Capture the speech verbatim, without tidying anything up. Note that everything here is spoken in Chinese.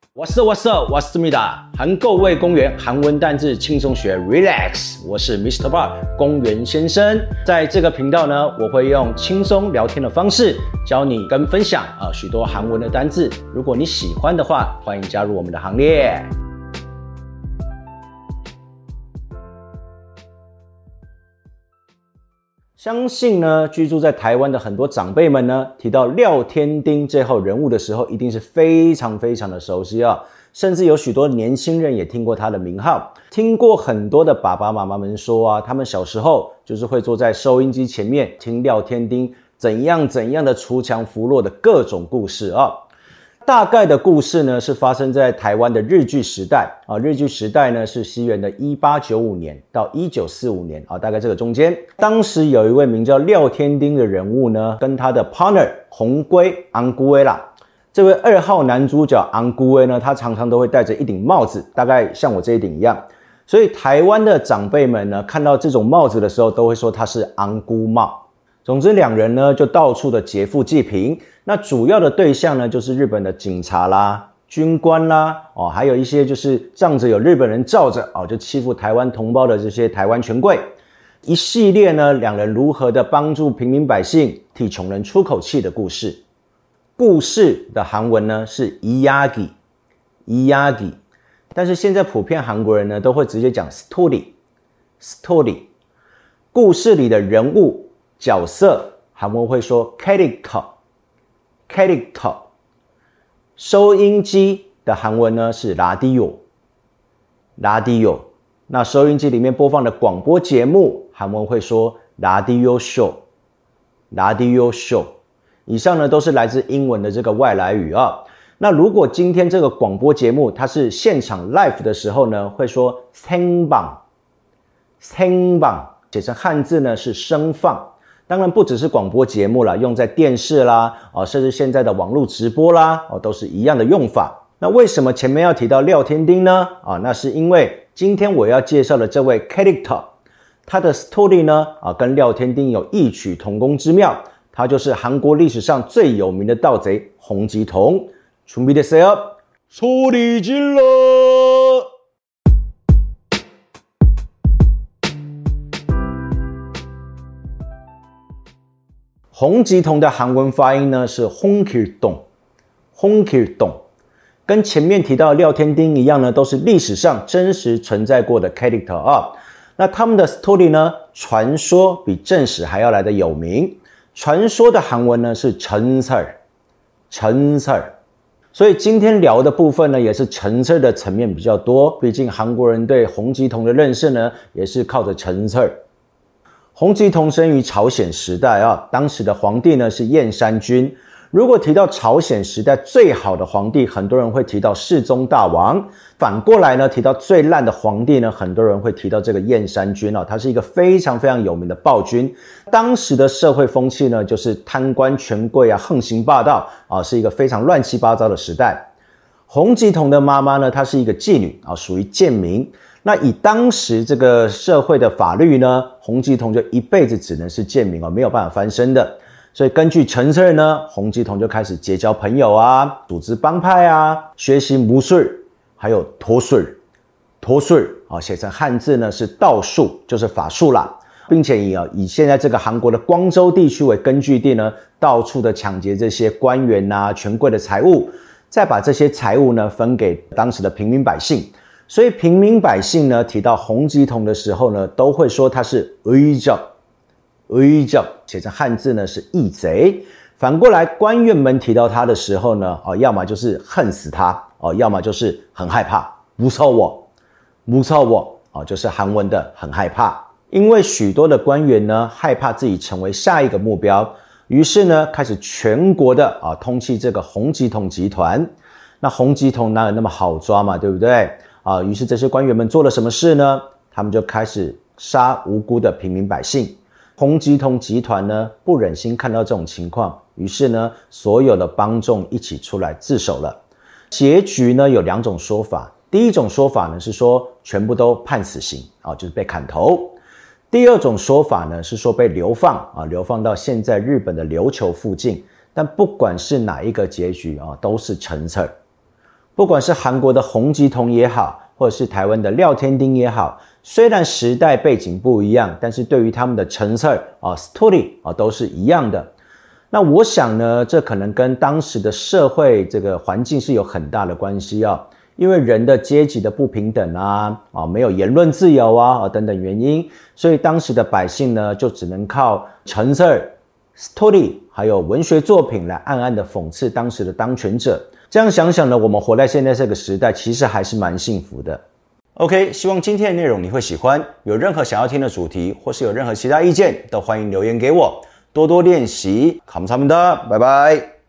What's up, what's up, what's up, 韩购味公园韩文单字轻松学 Relax， 我是 Mister Bar 公园先生。在这个频道呢，我会用轻松聊天的方式教你跟分享啊许多韩文的单字。如果你喜欢的话，欢迎加入我们的行列。相信呢，居住在台湾的很多长辈们呢，提到廖添丁这号人物的时候，一定是非常非常的熟悉啊，甚至有许多年轻人也听过他的名号，听过很多的爸爸妈妈们说啊，他们小时候就是会坐在收音机前面听廖添丁怎样怎样的锄强扶弱的各种故事啊。大概的故事呢，是发生在台湾的日据时代啊。日据时代呢，是西元的一八九五年到一九四五年啊，大概这个中间。当时有一位名叫廖添丁的人物呢，跟他的 partner 红龟昂姑威啦，这位二号男主角昂姑威呢，他常常都会戴着一顶帽子，大概像我这一顶一样。所以台湾的长辈们呢，看到这种帽子的时候，都会说他是昂姑帽。总之两人呢就到处的劫富济贫，那主要的对象呢就是日本的警察啦、军官啦，哦，还有一些就是仗着有日本人罩着哦，就欺负台湾同胞的这些台湾权贵。一系列呢两人如何的帮助平民百姓替穷人出口气的故事。故事的韩文呢是이야기 이야기，但是现在普遍韓國人呢都会直接讲 story story。故事里的人物角色韩文会说 character character。 收音机的韩文呢是 radio radio， 那收音机里面播放的广播节目韩文会说 radio show radio show。 以上呢都是来自英文的这个外来语啊。那如果今天这个广播节目它是现场 live 的时候呢，会说 생방 생방， 写成汉字呢是声放。当然不只是广播节目啦，用在电视啦，哦，甚至现在的网络直播啦，哦，都是一样的用法。那为什么前面要提到廖添丁呢？啊，那是因为今天我要介绍的这位 character， 他的 story 呢，啊，跟廖添丁有异曲同工之妙。他就是韩国历史上最有名的盗贼洪吉童。준비됐어요？ 소리 질러！洪吉童的韩文发音呢是홍길동 홍길동，跟前面提到的廖添丁一样呢，都是历史上真实存在过的 character 啊。那他们的 story 呢，传说比正史还要来的有名。传说的韩文呢是전설 전설，所以今天聊的部分呢，也是전설的层面比较多。毕竟韩国人对洪吉童的认识呢，也是靠着전설。洪吉童生于朝鲜时代啊，当时的皇帝呢是燕山君。如果提到朝鲜时代最好的皇帝，很多人会提到世宗大王。反过来呢，提到最烂的皇帝呢，很多人会提到这个燕山君啊，他是一个非常非常有名的暴君。当时的社会风气呢，就是贪官权贵啊，横行霸道啊，是一个非常乱七八糟的时代。洪吉童的妈妈呢，她是一个妓女啊，属于贱民。那以当时这个社会的法律呢，洪吉童就一辈子只能是贱民哦，没有办法翻身的。所以根据전설呢，洪吉童就开始结交朋友啊，组织帮派啊，学习무술，还有도술 도술啊，写成汉字呢是道术，就是法术啦，并且以啊以现在这个韩国的光州地区为根据地呢，到处的抢劫这些官员啊、权贵的财物，再把这些财物呢分给当时的平民百姓。所以平民百姓呢提到洪吉童的时候呢，都会说他是의적 의적，写成汉字呢是义贼。反过来官员们提到他的时候呢，哦，要么就是恨死他，哦，要么就是很害怕，무서워 무서워，哦，就是韩文的很害怕。因为许多的官员呢害怕自己成为下一个目标，于是呢开始全国的啊通缉这个洪吉童集团。那洪吉童哪有那么好抓嘛，对不对？啊，于是这些官员们做了什么事呢？他们就开始杀无辜的平民百姓。洪吉童集团呢不忍心看到这种情况，于是呢所有的帮众一起出来自首了。结局呢有两种说法，第一种说法呢是说全部都判死刑啊，就是被砍头。第二种说法呢是说被流放啊，流放到现在日本的琉球附近。但不管是哪一个结局啊，都是陈策。 不管是韩国的洪吉童也好，或者是台湾的廖天丁也好，虽然时代背景不一样，但是对于他们的成册啊 story 啊都是一样的。那我想呢，这可能跟当时的社会这个环境是有很大的关系啊，因为人的阶级的不平等啊，啊没有言论自由啊，啊等等原因，所以当时的百姓呢，就只能靠成册、story 还有文学作品来暗暗的讽刺当时的当权者。这样想想呢，我们活在现在这个时代，其实还是蛮幸福的。OK， 希望今天的内容你会喜欢。有任何想要听的主题，或是有任何其他意见，都欢迎留言给我。多多练习，감사합니다，拜拜。